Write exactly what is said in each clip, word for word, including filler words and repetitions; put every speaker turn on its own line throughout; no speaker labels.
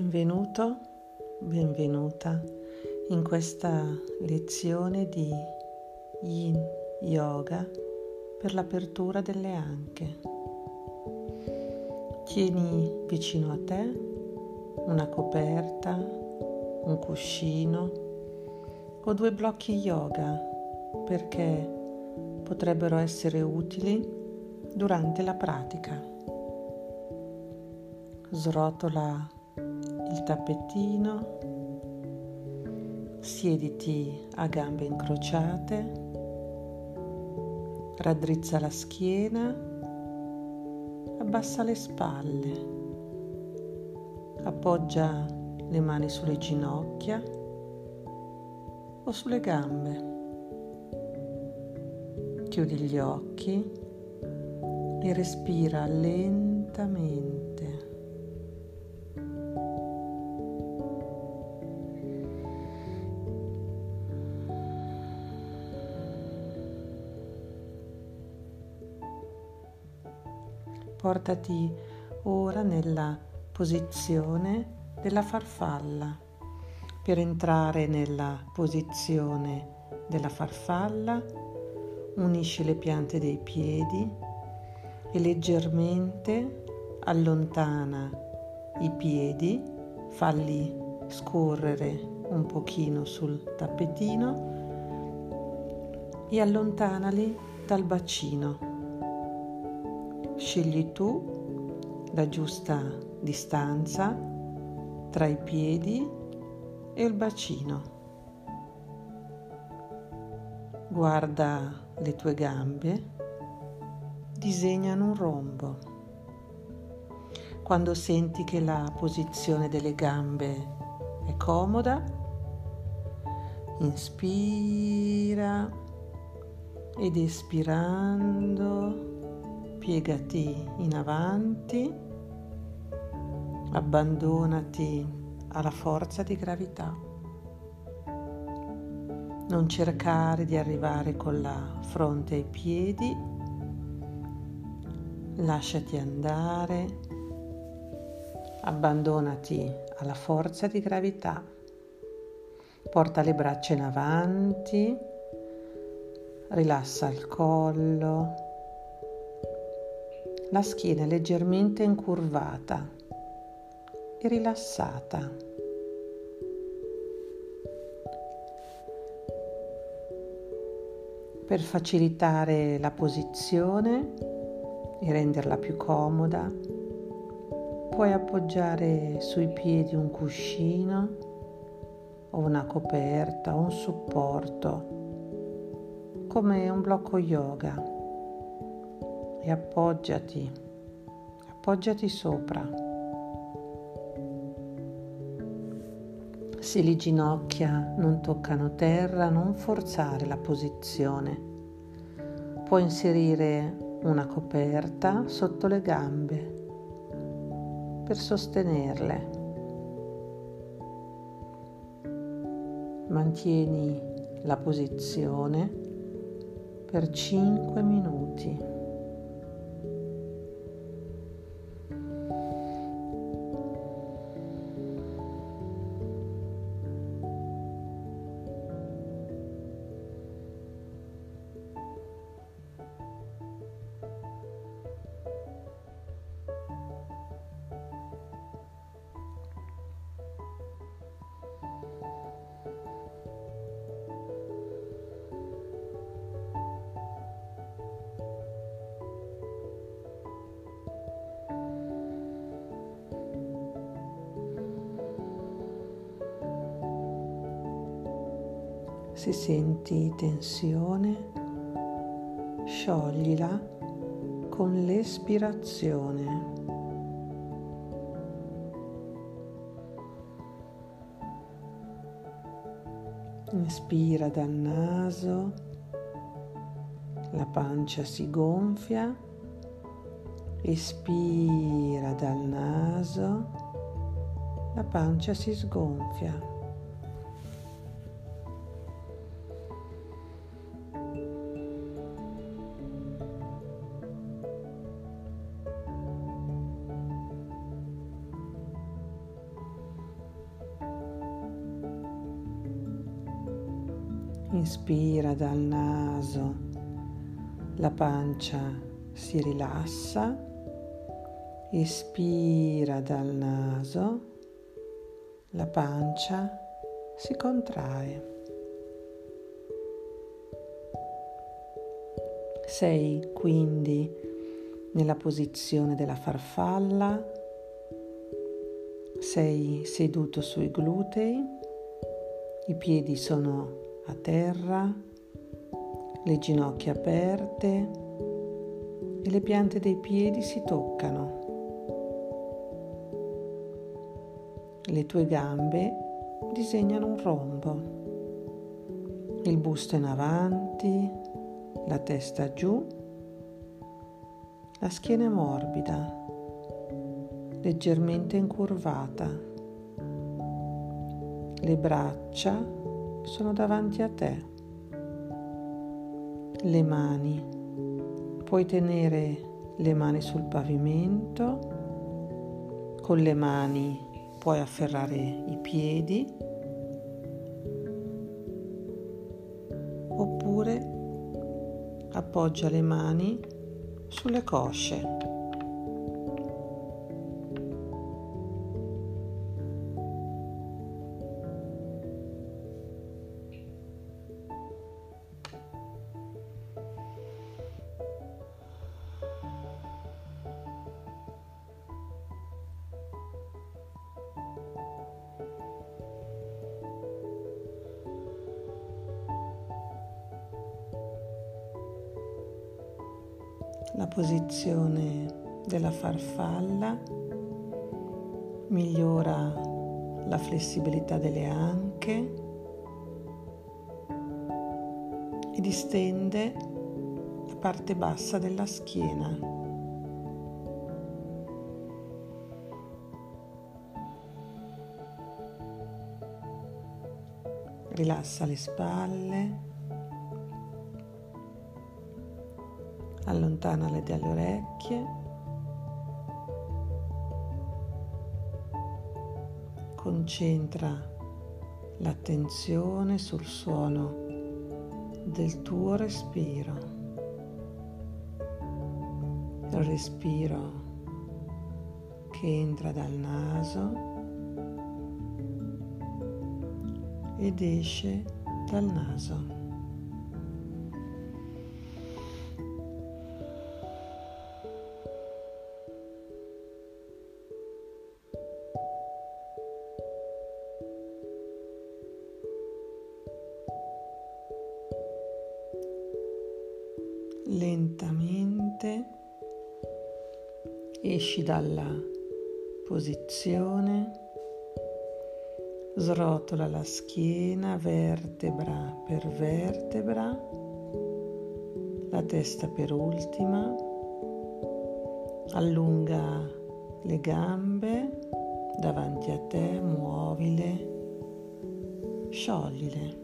Benvenuto, benvenuta in questa lezione di Yin Yoga per l'apertura delle anche. Tieni vicino a te una coperta, un cuscino o due blocchi yoga perché potrebbero essere utili durante la pratica. Srotola il tappetino, siediti a gambe incrociate, raddrizza la schiena, abbassa le spalle, appoggia le mani sulle ginocchia o sulle gambe, chiudi gli occhi e respira lentamente. Portati ora nella posizione della farfalla. Per entrare nella posizione della farfalla, unisci le piante dei piedi e leggermente allontana i piedi, falli scorrere un pochino sul tappetino e allontanali dal bacino. Scegli tu la giusta distanza tra i piedi e il bacino. Guarda le tue gambe, disegnano un rombo. Quando senti che la posizione delle gambe è comoda, inspira ed espirando piegati in avanti, abbandonati alla forza di gravità. Non cercare di arrivare con la fronte ai piedi, lasciati andare, abbandonati alla forza di gravità. Porta le braccia in avanti, rilassa il collo, la schiena è leggermente incurvata e rilassata. Per facilitare la posizione e renderla più comoda, puoi appoggiare sui piedi un cuscino o una coperta o un supporto, come un blocco yoga. E appoggiati, appoggiati sopra. Se le ginocchia non toccano terra, non forzare la posizione. Puoi inserire una coperta sotto le gambe per sostenerle. Mantieni la posizione per cinque minuti. Se senti tensione, scioglila con l'espirazione. Inspira dal naso, la pancia si gonfia, espira dal naso, la pancia si sgonfia. Inspira dal naso, la pancia si rilassa. Espira dal naso, la pancia si contrae. Sei quindi nella posizione della farfalla, sei seduto sui glutei, i piedi sono a terra, le ginocchia aperte e le piante dei piedi si toccano. Le tue gambe disegnano un rombo, il busto in avanti, la testa giù, la schiena è morbida, leggermente incurvata, le braccia sono davanti a te, le mani, puoi tenere le mani sul pavimento, con le mani puoi afferrare i piedi oppure appoggia le mani sulle cosce. La posizione della farfalla migliora la flessibilità delle anche e distende la parte bassa della schiena. Rilassa le spalle. Allontanale dalle orecchie, concentra l'attenzione sul suono del tuo respiro, il respiro che entra dal naso ed esce dal naso. Lentamente esci dalla posizione, srotola la schiena vertebra per vertebra, la testa per ultima, allunga le gambe davanti a te, muovile, scioglile.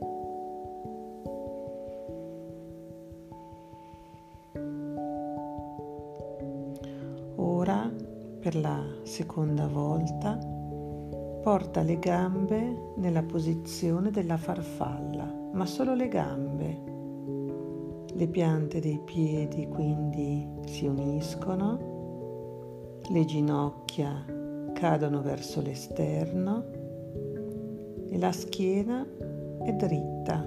Ora, per la seconda volta, porta le gambe nella posizione della farfalla, ma solo le gambe. Le piante dei piedi quindi si uniscono, le ginocchia cadono verso l'esterno e la schiena è dritta.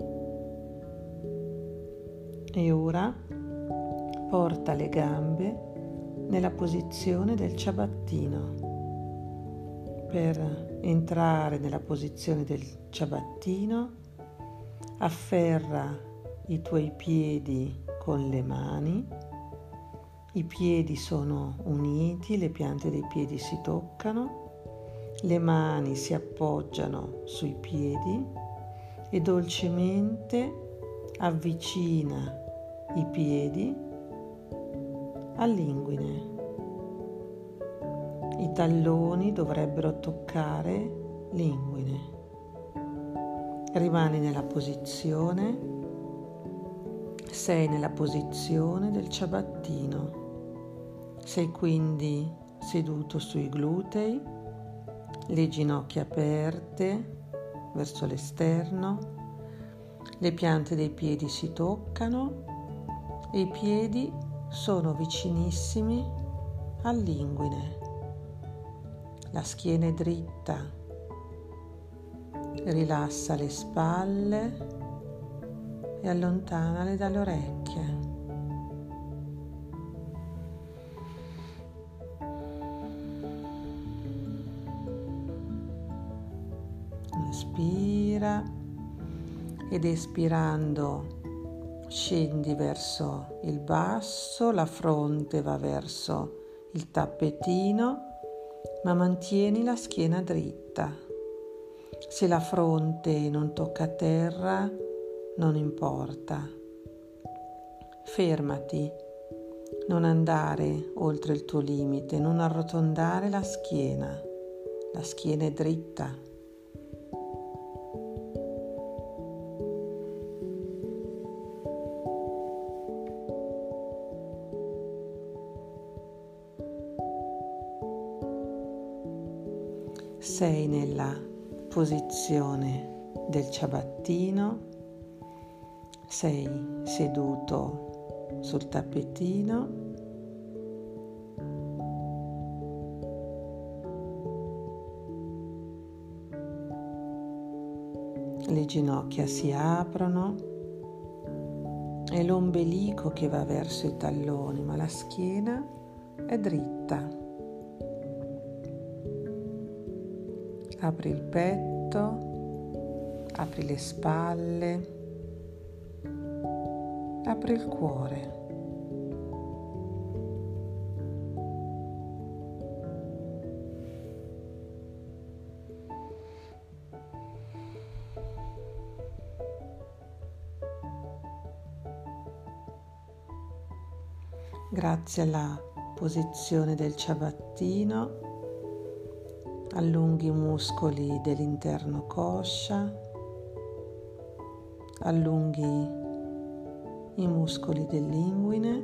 E ora porta le gambe nella posizione del ciabattino. Per entrare nella posizione del ciabattino, afferra i tuoi piedi con le mani, i piedi sono uniti, le piante dei piedi si toccano, le mani si appoggiano sui piedi e dolcemente avvicina i piedi all'inguine. I talloni dovrebbero toccare l'inguine. Rimani nella posizione, sei nella posizione del ciabattino. Sei quindi seduto sui glutei, le ginocchia aperte verso l'esterno, Le piante dei piedi si toccano e i piedi sono vicinissimi all'inguine. La schiena è dritta. Rilassa le spalle e allontanale dalle orecchie. Inspira ed espirando scendi verso il basso, la fronte va verso il tappetino, ma mantieni la schiena dritta. Se la fronte non tocca terra, non importa. Fermati, non andare oltre il tuo limite, non arrotondare la schiena. La schiena è dritta. Sei nella posizione del ciabattino, sei seduto sul tappetino, le ginocchia si aprono, è l'ombelico che va verso i talloni, ma la schiena è dritta. Apri il petto, apri le spalle, apri il cuore. Grazie alla posizione del ciabattino, allunghi i muscoli dell'interno coscia, allunghi i muscoli dell'inguine,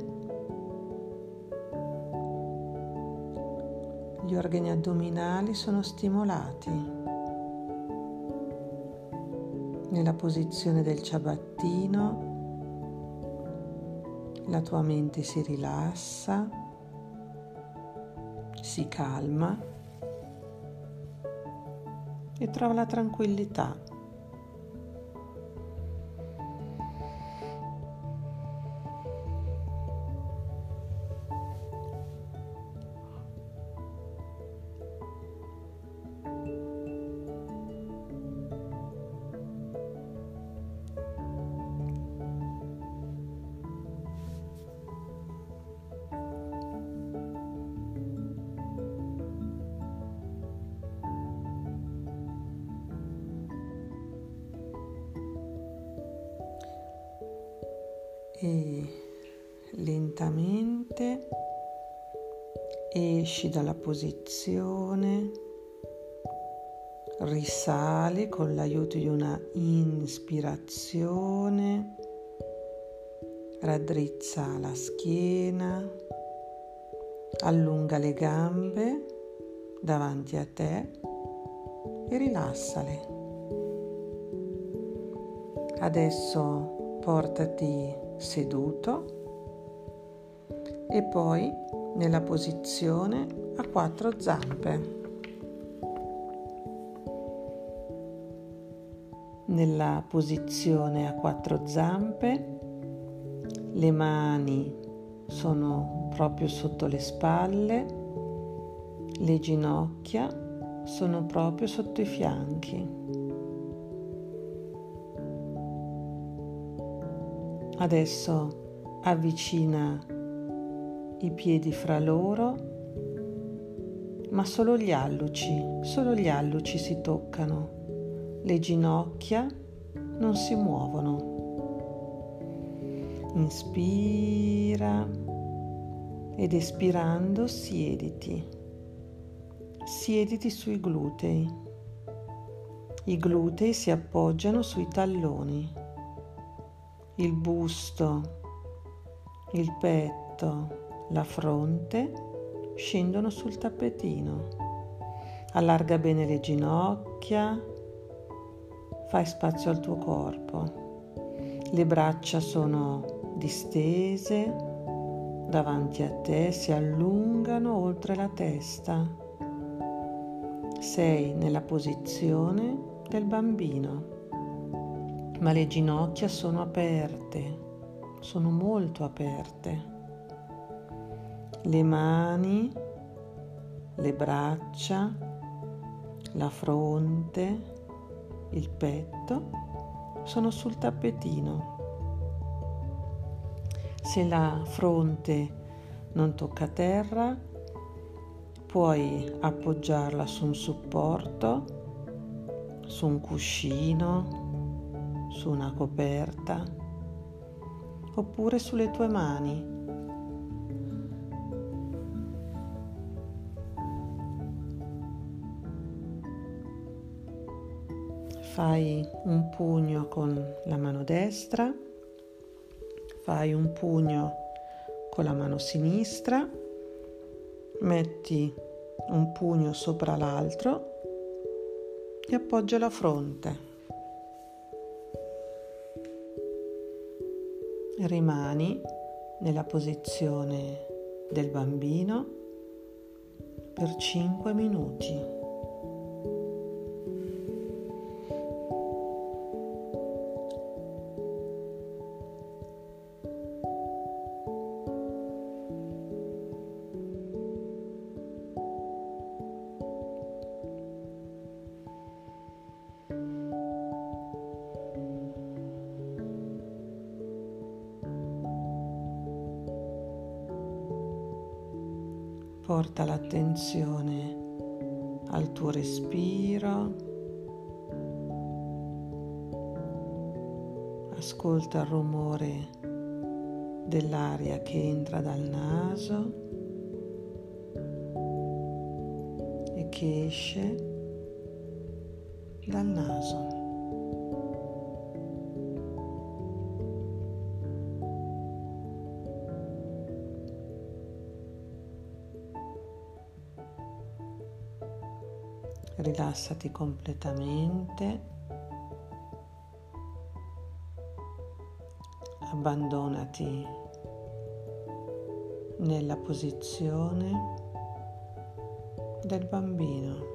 gli organi addominali sono stimolati. Nella posizione del ciabattino la tua mente si rilassa, si calma e trova la tranquillità. E lentamente esci dalla posizione, risali con l'aiuto di una inspirazione, raddrizza la schiena, allunga le gambe davanti a te e rilassale. Adesso portati seduto e poi nella posizione a quattro zampe. Nella posizione a quattro zampe le mani sono proprio sotto le spalle, le ginocchia sono proprio sotto i fianchi. Adesso avvicina i piedi fra loro, ma solo gli alluci, solo gli alluci si toccano, le ginocchia non si muovono. Inspira ed espirando siediti, siediti sui glutei. I glutei si appoggiano sui talloni. Il busto, il petto, la fronte scendono sul tappetino. Allarga bene le ginocchia, fai spazio al tuo corpo. Le braccia sono distese davanti a te, si allungano oltre la testa. Sei nella posizione del bambino, ma le ginocchia sono aperte, sono molto aperte. Le mani, le braccia, la fronte, il petto sono sul tappetino. Se la fronte non tocca terra, puoi appoggiarla su un supporto, su un cuscino, su una coperta, oppure sulle tue mani. Fai un pugno con la mano destra, fai un pugno con la mano sinistra, metti un pugno sopra l'altro e appoggia la fronte. Rimani nella posizione del bambino per cinque minuti. Porta l'attenzione al tuo respiro, ascolta il rumore dell'aria che entra dal naso e che esce dal naso. Rilassati completamente, abbandonati nella posizione del bambino.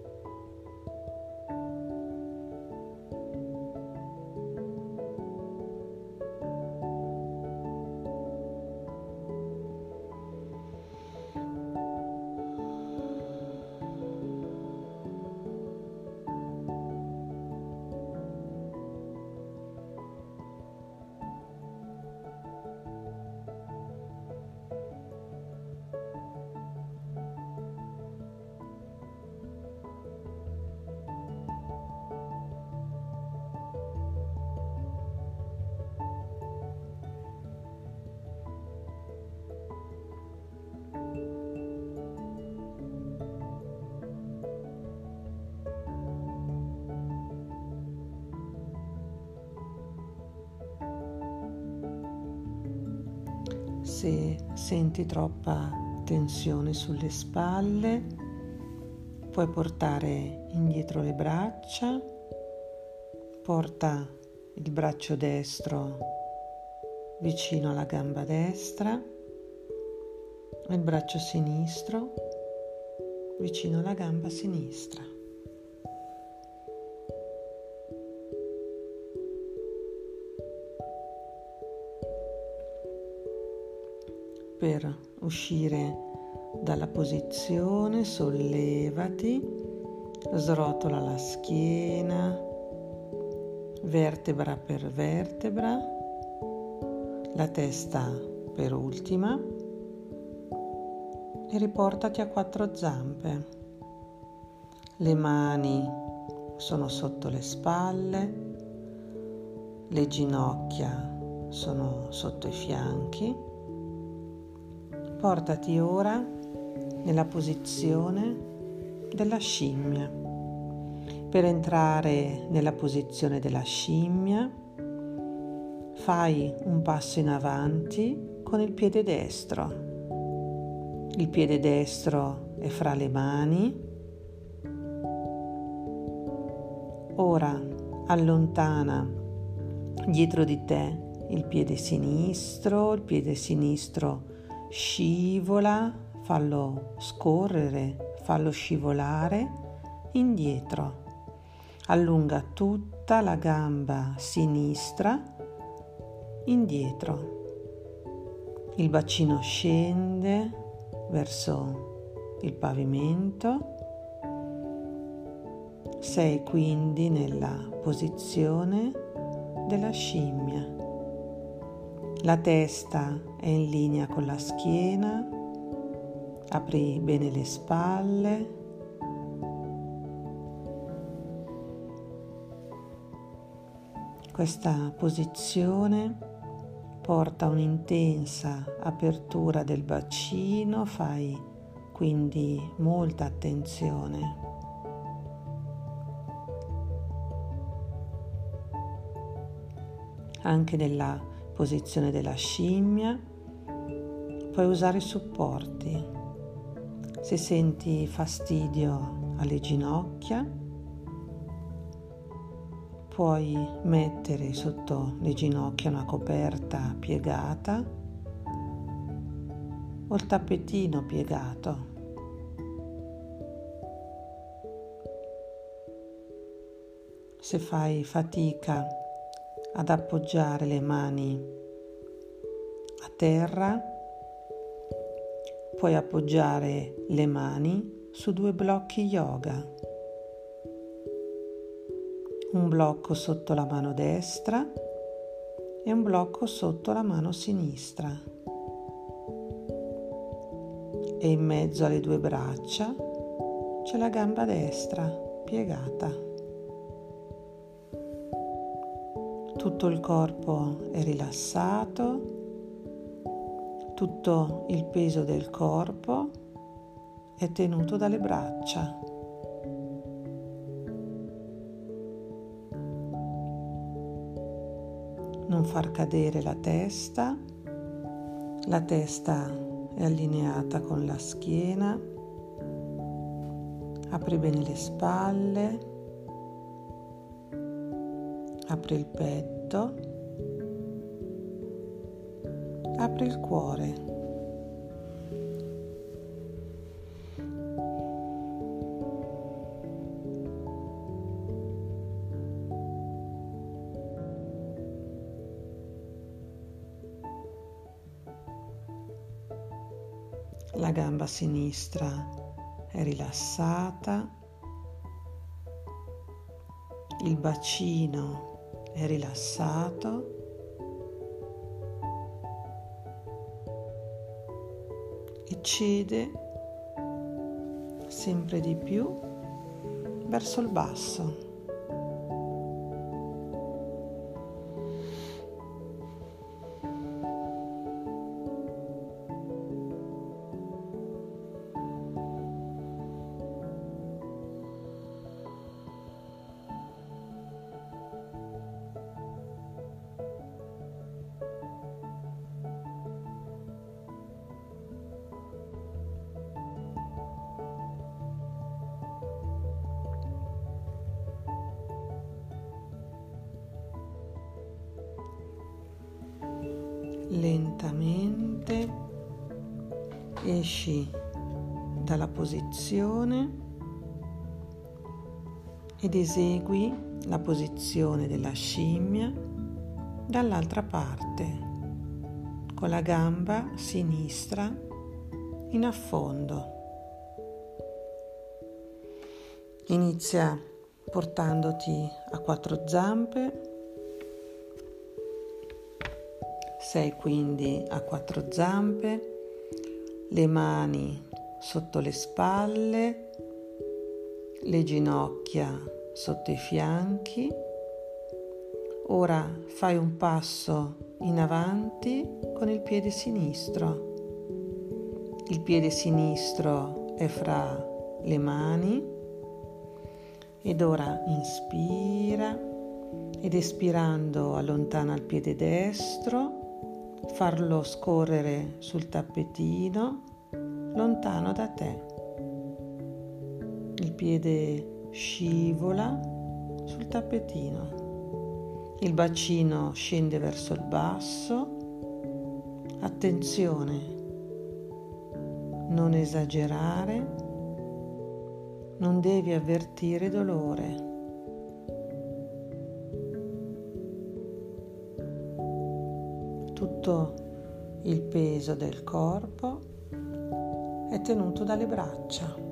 Se senti troppa tensione sulle spalle, puoi portare indietro le braccia, porta il braccio destro vicino alla gamba destra e il braccio sinistro vicino alla gamba sinistra. Per uscire dalla posizione, sollevati, srotola la schiena, vertebra per vertebra, la testa per ultima e riportati a quattro zampe. Le mani sono sotto le spalle, le ginocchia sono sotto i fianchi. Portati ora nella posizione della scimmia. Per entrare nella posizione della scimmia, fai un passo in avanti con il piede destro. Il piede destro è fra le mani. Ora allontana Dietro di te il piede sinistro, il piede sinistro scivola, fallo scorrere, fallo scivolare indietro. Allunga tutta la gamba sinistra indietro. Il bacino scende verso il pavimento. Sei quindi nella posizione della scimmia. La testa è in linea con la schiena. Apri bene le spalle. Questa posizione porta un'intensa apertura del bacino, fai quindi molta attenzione. Anche nella posizione della scimmia puoi usare i supporti. Se senti fastidio alle ginocchia, puoi mettere sotto le ginocchia una coperta piegata o il tappetino piegato. Se fai fatica ad appoggiare le mani a terra, puoi appoggiare le mani su due blocchi yoga. Un blocco sotto la mano destra e un blocco sotto la mano sinistra. E in mezzo alle due braccia c'è la gamba destra piegata. Tutto il corpo è rilassato, tutto il peso del corpo è tenuto dalle braccia. Non far cadere la testa, la testa è allineata con la schiena, apri bene le spalle, apri il petto, apri il cuore. La gamba sinistra è rilassata, il bacino è rilassato, e cede sempre di più verso il basso. Lentamente esci dalla posizione ed esegui la posizione della scimmia dall'altra parte, con la gamba sinistra in affondo. Inizia portandoti a quattro zampe. Sei quindi a quattro zampe, le mani sotto le spalle, le ginocchia sotto i fianchi. Ora fai un passo in avanti con il piede sinistro. Il piede sinistro è fra le mani ed ora inspira ed espirando allontana il piede destro. Farlo scorrere sul tappetino lontano da te. Il piede scivola sul tappetino. Il bacino scende verso il basso. Attenzione, non esagerare, non devi avvertire dolore. Tutto il peso del corpo è tenuto dalle braccia.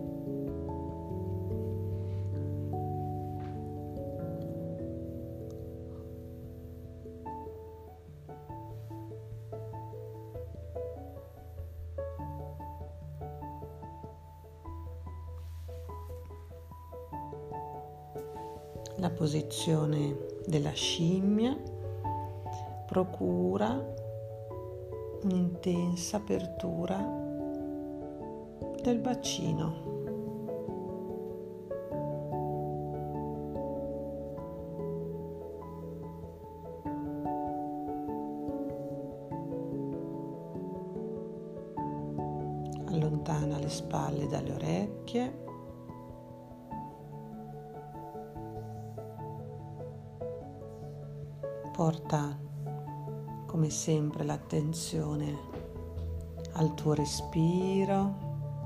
La posizione della scimmia procura un'intensa apertura del bacino. Allontana le spalle dalle orecchie. Porta, come sempre, l'attenzione al tuo respiro.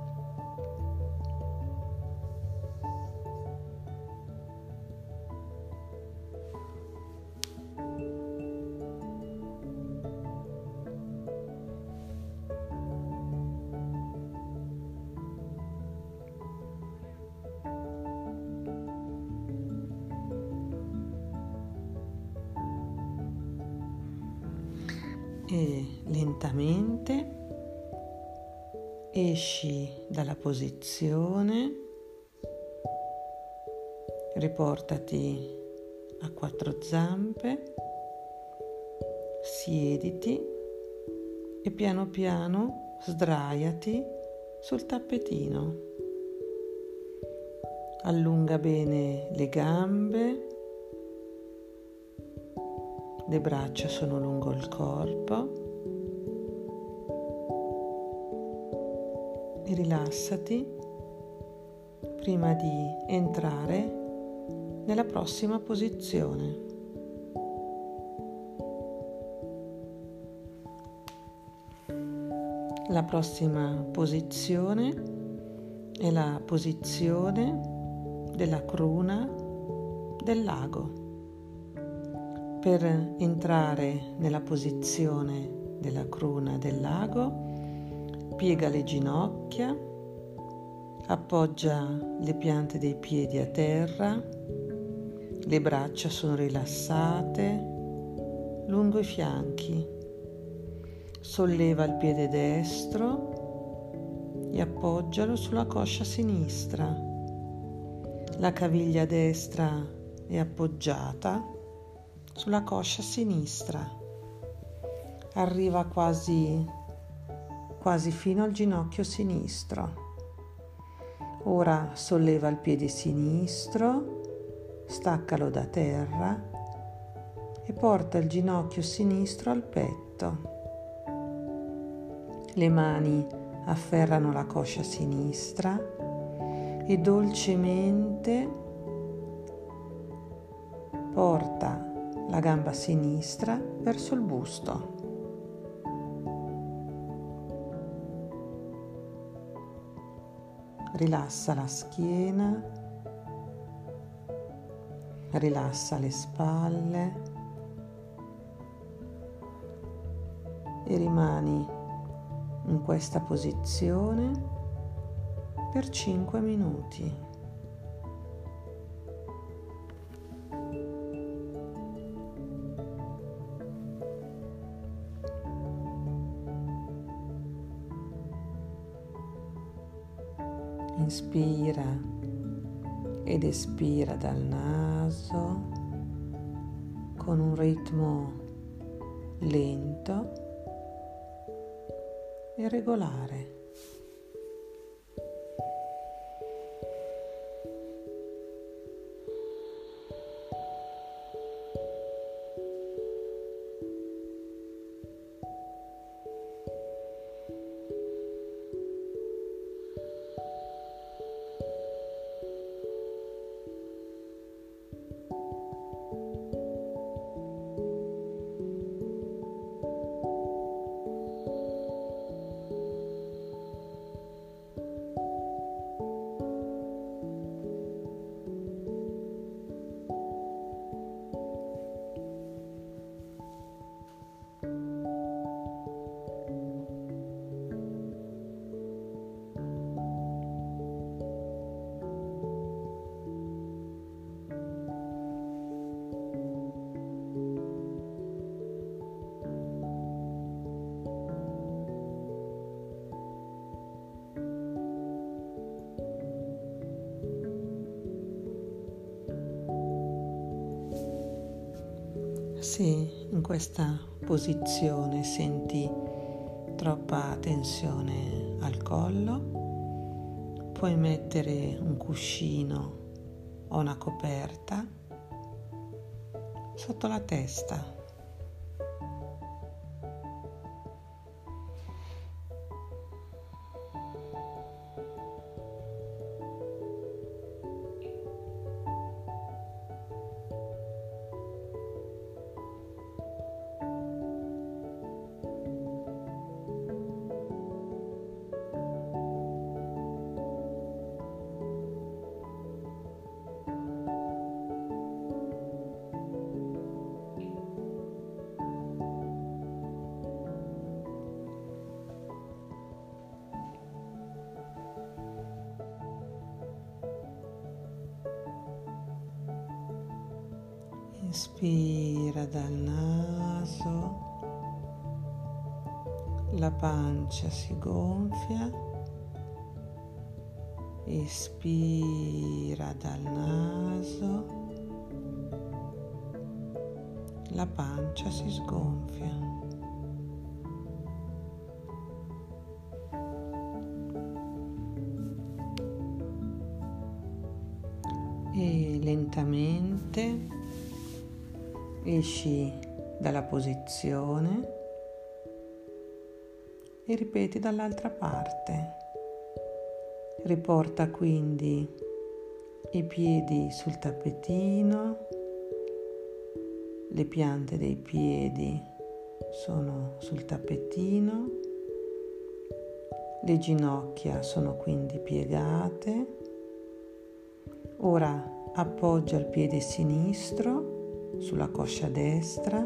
E lentamente esci dalla posizione, riportati a quattro zampe, siediti e piano piano sdraiati sul tappetino. Allunga bene le gambe. Le braccia sono lungo il corpo e rilassati prima di entrare nella prossima posizione. La prossima posizione è la posizione della cruna del lago. Per entrare nella posizione della cruna del lago, piega le ginocchia, appoggia le piante dei piedi a terra, le braccia sono rilassate lungo i fianchi. Solleva il piede destro e appoggialo sulla coscia sinistra. La caviglia destra è appoggiata sulla coscia sinistra, arriva quasi, quasi fino al ginocchio sinistro. Ora solleva il piede sinistro, staccalo da terra e porta il ginocchio sinistro al petto. Le mani afferrano la coscia sinistra e dolcemente porta la gamba sinistra verso il busto. Rilassa la schiena, rilassa le spalle e rimani in questa posizione per cinque minuti. Inspira ed espira dal naso con un ritmo lento e regolare. Se in questa posizione senti troppa tensione al collo, puoi mettere un cuscino o una coperta sotto la testa. Inspira dal naso, la pancia si gonfia, espira dal naso, la pancia si sgonfia. E lentamente esci dalla posizione e ripeti dall'altra parte. Riporta quindi i piedi sul tappetino, le piante dei piedi sono sul tappetino, le ginocchia sono quindi piegate. Ora appoggia il piede sinistro sulla coscia destra,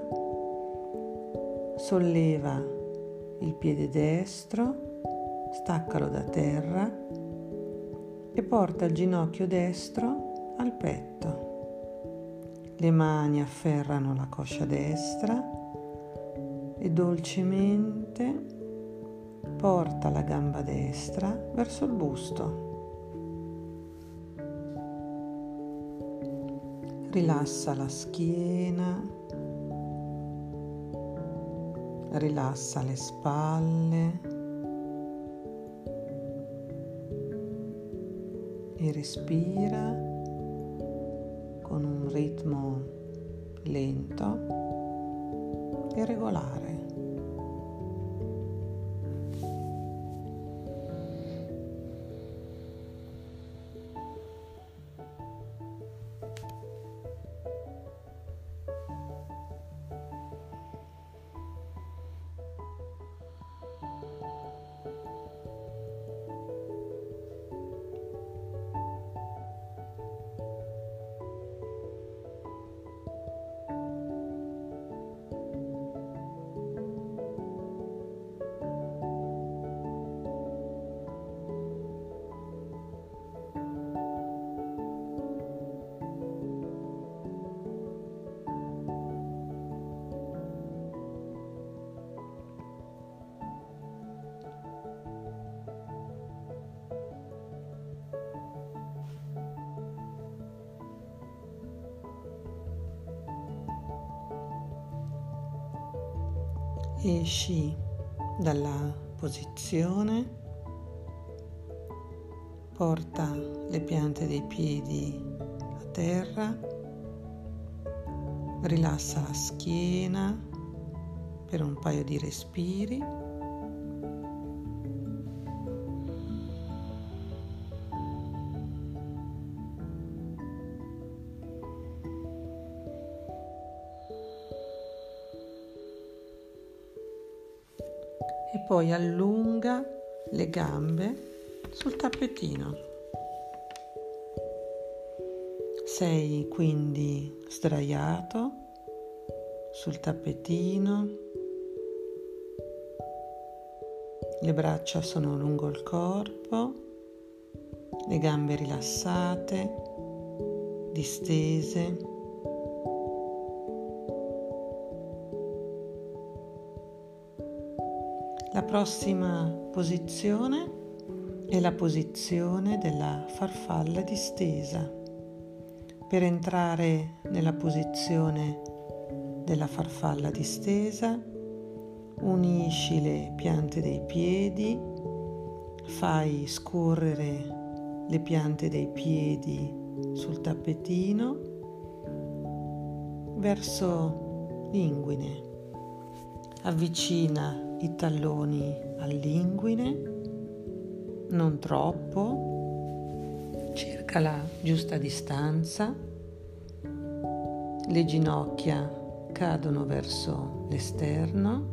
solleva il piede destro, staccalo da terra e porta il ginocchio destro al petto. Le mani afferrano la coscia destra e dolcemente porta la gamba destra verso il busto. Rilassa la schiena, rilassa le spalle e respira con un ritmo lento e regolare. Esci dalla posizione, porta le piante dei piedi a terra, rilassa la schiena per un paio di respiri. E poi allunga le gambe sul tappetino. Sei quindi sdraiato sul tappetino, le braccia sono lungo il corpo, le gambe rilassate, distese. La prossima posizione è la posizione della farfalla distesa. Per entrare nella posizione della farfalla distesa, unisci le piante dei piedi, fai scorrere le piante dei piedi sul tappetino verso l'inguine. Avvicina i talloni all'inguine, non troppo, cerca la giusta distanza. Le ginocchia cadono verso l'esterno.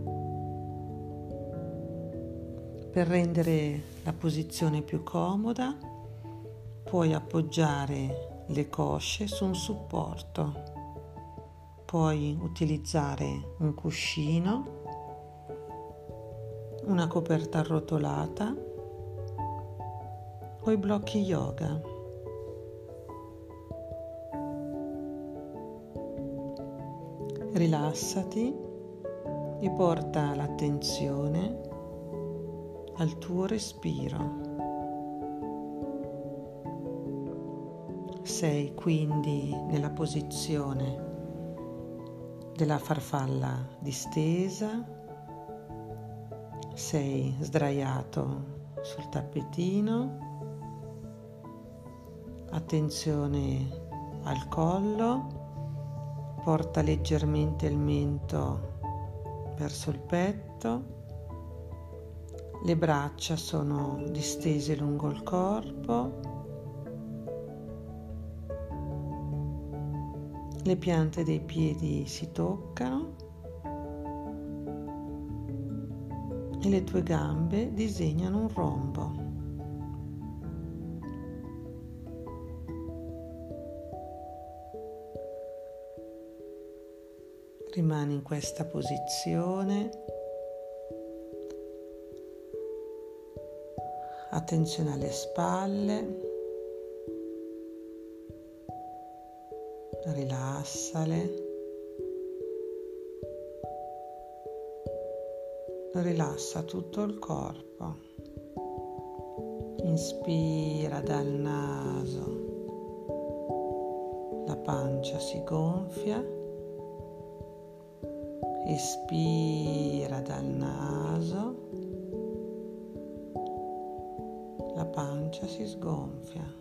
Per rendere la posizione più comoda, puoi appoggiare le cosce su un supporto. Puoi utilizzare un cuscino, una coperta arrotolata o i blocchi yoga. Rilassati e porta l'attenzione al tuo respiro. Sei quindi nella posizione della farfalla distesa, sei sdraiato sul tappetino, attenzione al collo, porta leggermente il mento verso il petto, le braccia sono distese lungo il corpo, le piante dei piedi si toccano e le tue gambe disegnano un rombo. Rimani in questa posizione. Attenzione alle spalle. Rilassale, rilassa tutto il corpo. Inspira dal naso, la pancia si gonfia, espira dal naso, la pancia si sgonfia.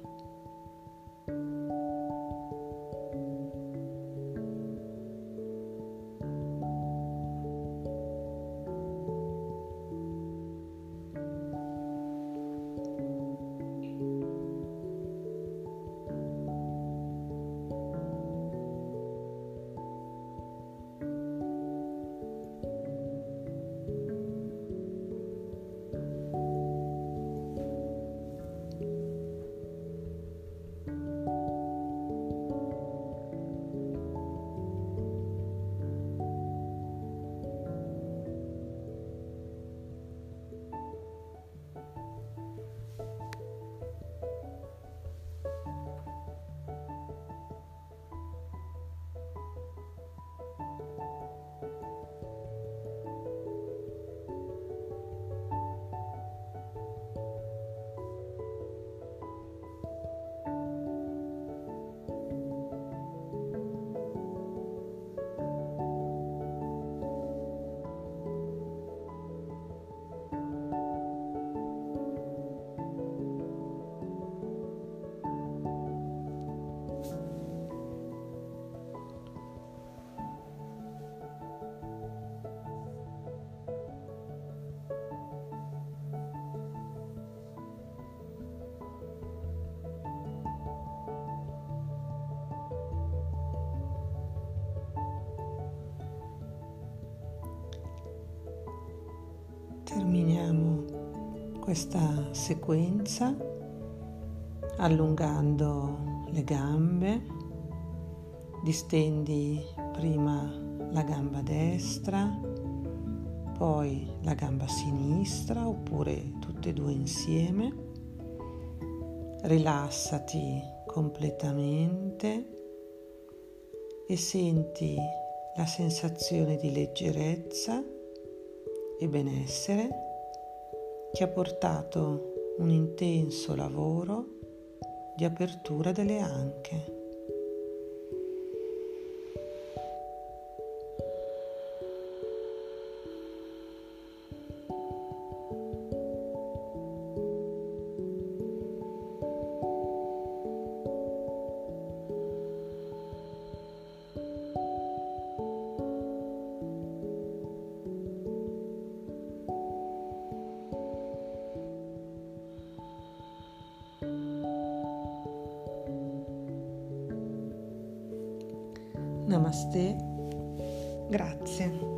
Terminiamo questa sequenza allungando le gambe. Distendi prima la gamba destra, poi la gamba sinistra oppure tutte e due insieme. Rilassati completamente e senti la sensazione di leggerezza e benessere che ha portato un intenso lavoro di apertura delle anche. Namaste, grazie.